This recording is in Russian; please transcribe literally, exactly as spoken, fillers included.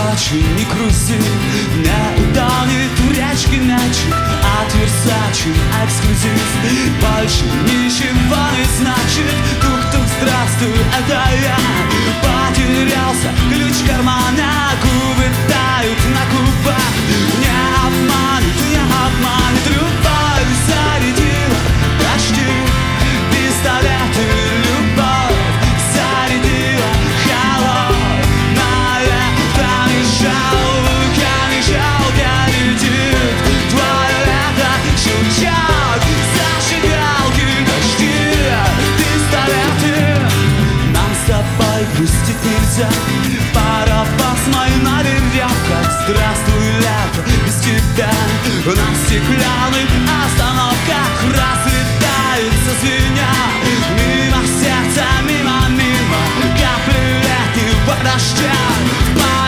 очень не грусти, не утонет в речке мячик от Версачи эксклюзив. Больше ничего не значит. Тук-тук, здравствуй, это я. Потерялся ключ кармана, губы тают на губах. Не обманет, не обманет любовь, зарядила почти пистолеты. Любовь зарядила холодная. Прямо жалко, не жалко летит твое лето, жучок, зажигалки, дожди, пистолеты. Нам с тобой грустить нельзя, паровоз мой на веревках. Здравствуй, лето, без тебя на стеклянных остановках разлетаются звеня. Мимо сердца, мимо, мимо капли летнего дождя.